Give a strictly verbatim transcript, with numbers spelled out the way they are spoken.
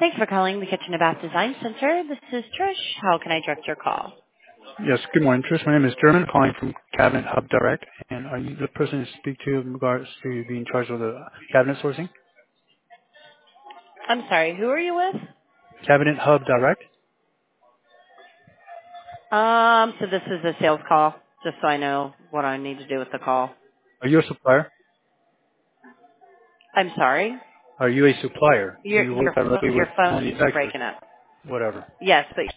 Thanks for calling the Kitchen and Bath Design Center. This is Trish. How can I direct your call? Yes, good morning, Trish. My name is German, calling from Cabinet Hub Direct. And are you the person to speak to in regards to being in charge of the cabinet sourcing? I'm sorry, who are you with? Cabinet Hub Direct? Um, so this is a sales call, just so I know what I need to do with the call. Are you a supplier? I'm sorry. Are you a supplier? Do Your you your work directly with your phone keeps manufacturers? breaking up. Whatever. Yes, but